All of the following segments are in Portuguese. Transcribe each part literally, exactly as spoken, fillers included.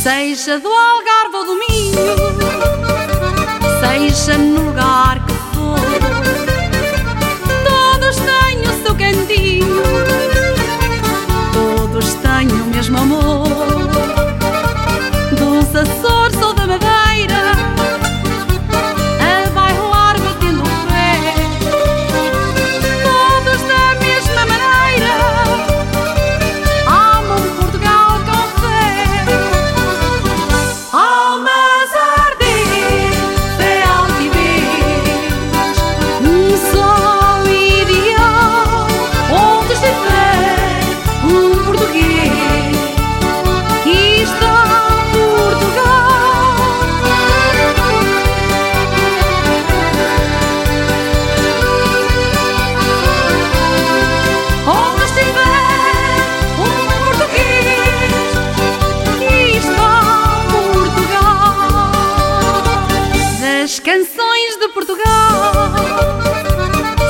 Seja do Algarve ou do Minho, seja no lugar que for, todos têm o seu cantinho, todos têm o mesmo amor. Dos Açores ou da Madeira, a bailar batendo o pé, todos da mesma maneira amam Portugal com fé. Almas a arder, fé altivez, um sol ideal, onde estiver um português, e está canções de Portugal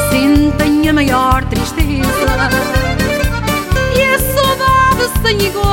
sentem a maior tristeza e a saudade sem igual.